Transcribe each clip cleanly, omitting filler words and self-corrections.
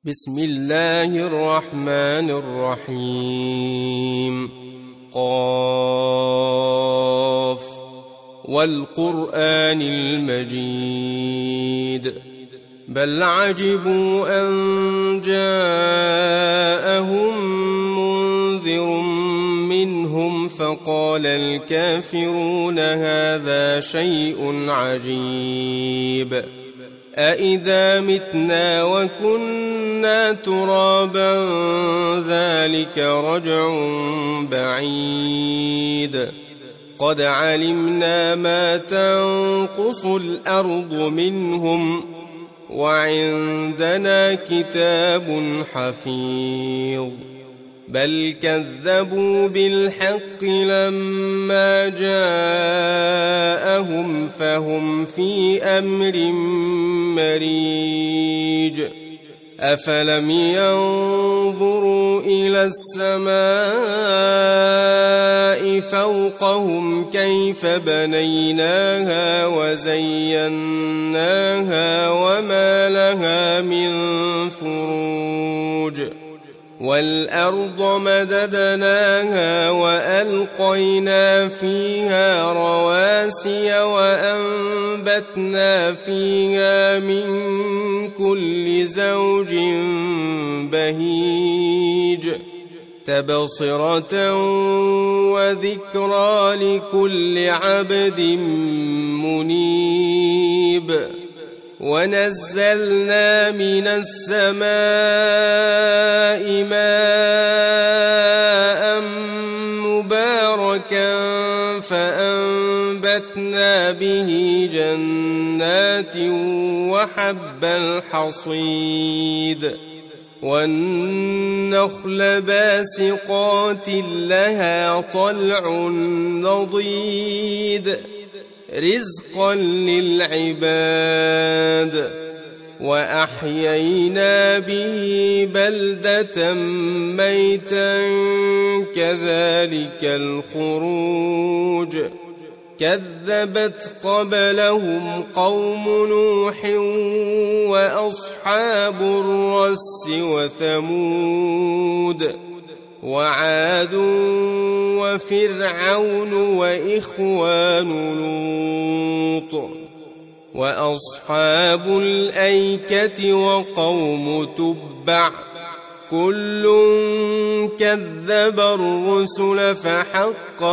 بسم الله الرحمن الرحيم. قاف والقرآن المجيد بل عجبوا أن جاءهم منذر منهم فقال الكافرون هذا شيء عجيب أإذا متنا وكنا ترابا ذلك رجع بعيد قد علمنا ما تنقص الأرض منهم وعندنا كتاب حفيظ بل كذبوا بالحق لما جاءهم فهم في أمر مريج أفلم ينظروا إلى السماء فوقهم كيف بنيناها وزيناها وما لها من فروج والأرض مددناها وألقينا فيها رواسي وأنبتنا فيها من كل زوج بهيج تبصرة وذكرى لكل عبد منيب ونزلنا من السماء ماء مباركا فأنبتنا به جنات وحب الحصيد والنخل باسقات لها طلع نضيد رزقا للعباد وأحيينا به بلدة ميتا كذلك الخروج كذبت قبلهم قوم نوح وأصحاب الرس وثمود وعاد وفرعون وإخوان لوط وأصحاب الأيكة وقوم تبع كل كذب الرسل فحق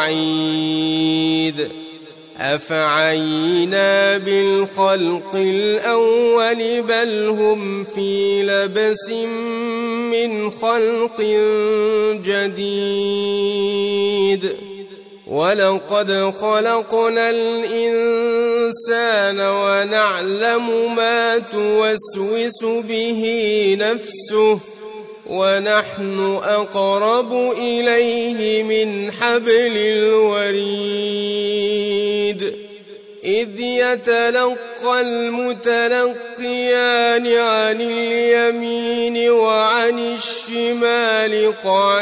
وعيد أفعينا بالخلق الأول بل هم في لبس من خلق جديد ولقد خلقنا الإنسان ونعلم ما توسوس به نفسه ونحن أقرب إليه من حبل الوريد إذ يتلقى المتلقيان عن اليمين وعن الشمال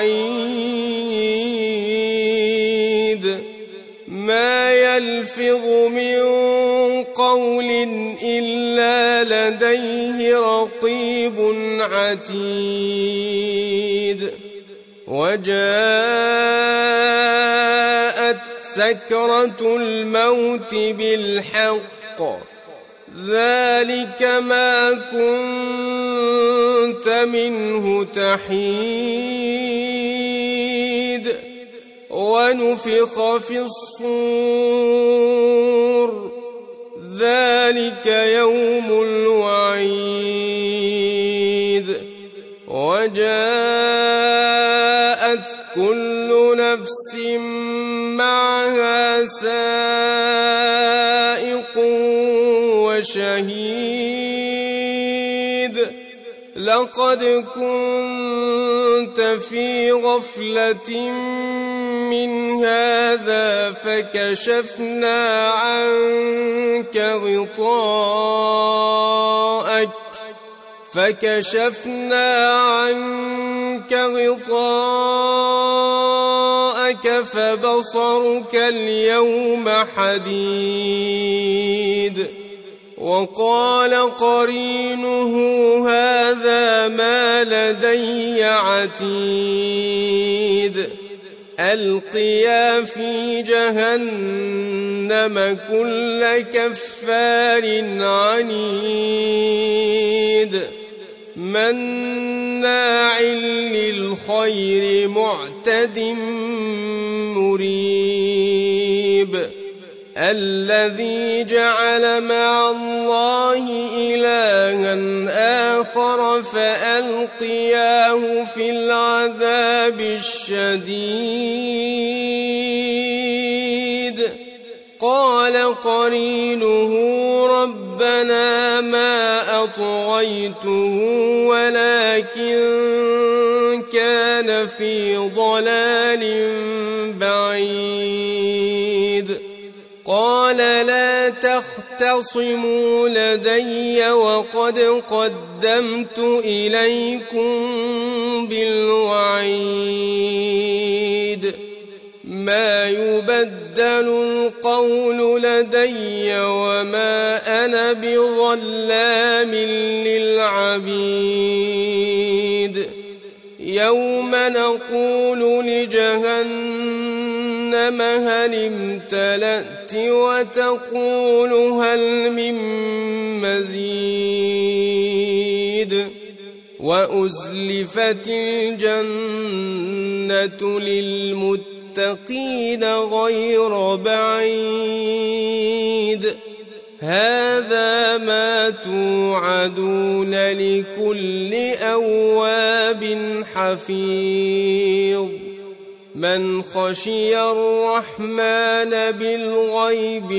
قعيد ما يلفظ من قول إلا لديه رقيب عتيد وجاءت سكرة الموت بالحق ذلك ما كنت منه تحيد ونفخ في الصور ذلك يوم الوعيد وجاءت كل نفس معها سائق وشهيد لقد كنت في غفلة من هذا فكشفنا عنك غطاءك فبصرك اليوم حديد وقال قرينه هذا ما لدي عتيد ألقيا في جهنم كل كفار عنيد مناع للخير معتد مريب الذي جعل مع الله إلها آخر فألقياه في العذاب الشديد قال قرينه ربنا ما أطغيته ولكن كان في ضلال بعيد قال لا تختصموا لدي وقد قدمت إليكم بالوعيد ما يبدل القول لدي وما أنا بظلام للعبيد يوم نقول لجهنم هل امتلأت وتقول هل من مزيد وأزلفت الجنة للمتقين غير بعيد هذا ما توعدون لكل أواب حفيظ من خشي الرحمن بالغيب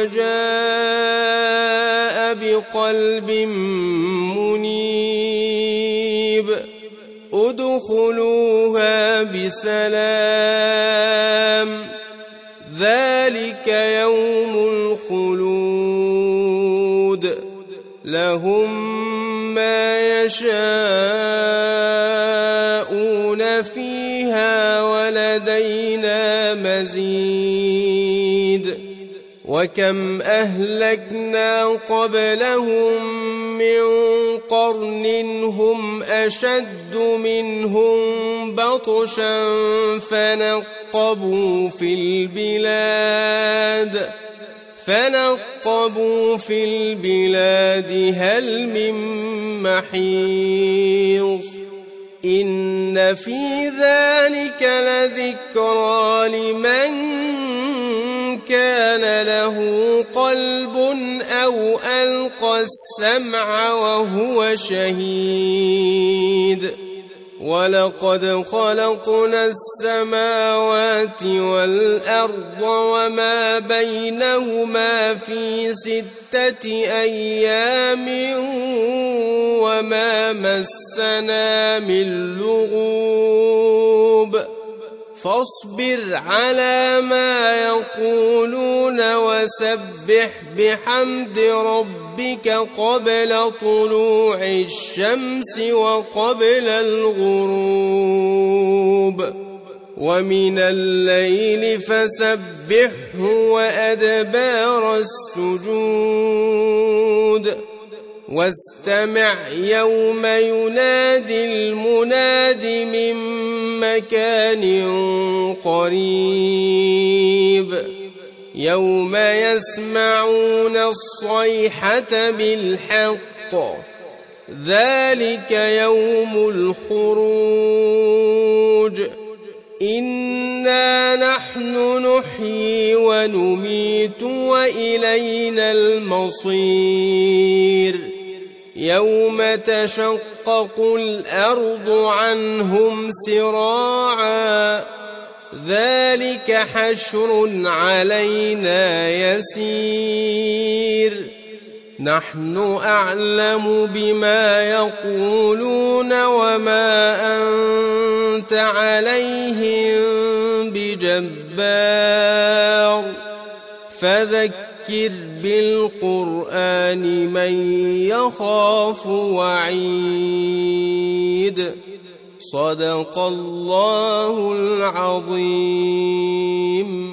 وجاء بقلب منيب ادخلوها بسلام ذلك يوم الخلود لهم ما يشاءون فيها ولدينا مزيد وكم أهلكنا قبلهم من قرن هم أشد منهم بطشا فنقبوا في البلاد هل من محيص إن في ذلك لذكرى لمن كان له قلب أو ألقى السمع وهو شهيد ولقد خلقنا السماوات والأرض وما بينهما في 6 أيام وما مسنا من لغوب فاصبر على ما يقولون وسبح بحمد ربك قبل طلوع الشمس وقبل الغروب ومن الليل فسبحه وأدبار السجود واستمع يوم ينادي المناد من مكان قريب يوم يسمعون الصيحة بالحق ذلك يوم الخروج إنا نحن نحيي ونميت وإلينا المصير يوم تشقق الأرض عنهم سراعا ذلك حشر علينا يسير نحن أعلم بما يقولون وما أنت عليهم بجبار فذكر بالقرآن من يخاف وعيد صدق الله العظيم.